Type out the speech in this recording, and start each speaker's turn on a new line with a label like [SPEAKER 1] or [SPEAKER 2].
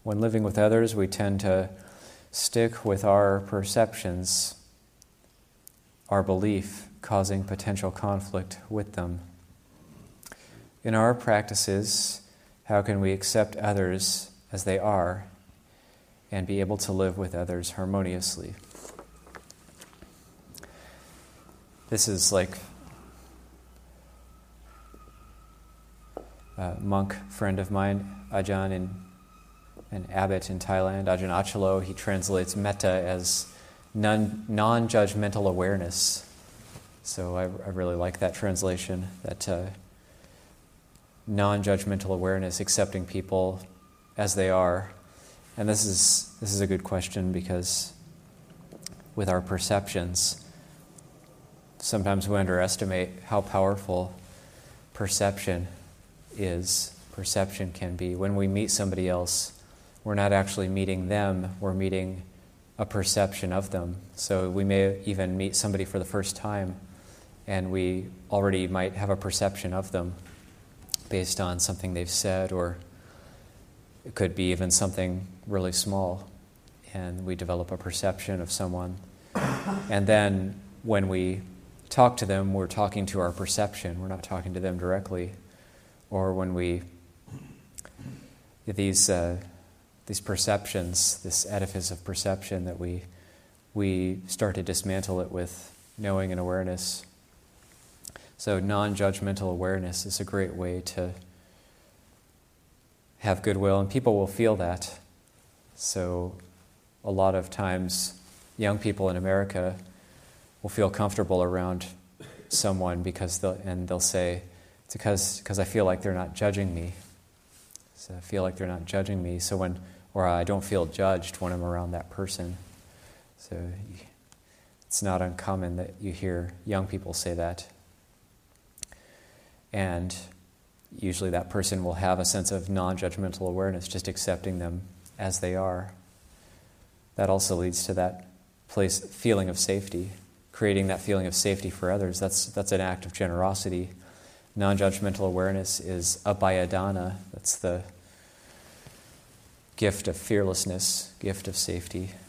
[SPEAKER 1] When living with others, we tend to stick with our perceptions, our belief, causing potential conflict with them. In our practices, how can we accept others as they are and be able to live with others harmoniously? This is like a monk friend of mine, Ajahn, an abbot in Thailand, Ajahn Achalo. He translates metta as non-judgmental awareness. So I really like that translation, that non-judgmental awareness, accepting people as they are. And this is a good question, because with our perceptions, sometimes we underestimate how powerful perception can be. When we meet somebody else, we're not actually meeting them, we're meeting a perception of them. So we may even meet somebody for the first time, and we already might have a perception of them based on something they've said, or it could be even something really small, and we develop a perception of someone. And then when we talk to them, we're talking to our perception, we're not talking to them directly. Or when we, these perceptions, this edifice of perception that we start to dismantle it with knowing and awareness. So non-judgmental awareness is a great way to have goodwill, and people will feel that. So a lot of times, young people in America will feel comfortable around someone because they'll say, it's because I feel like they're not judging me. So I feel like they're not judging me. Or I don't feel judged when I'm around that person. So it's not uncommon that you hear young people say that. And usually that person will have a sense of non-judgmental awareness, just accepting them as they are. That also leads to that feeling of safety, creating that feeling of safety for others. That's an act of generosity. Non-judgmental awareness is abhayadana. That's the gift of fearlessness, gift of safety.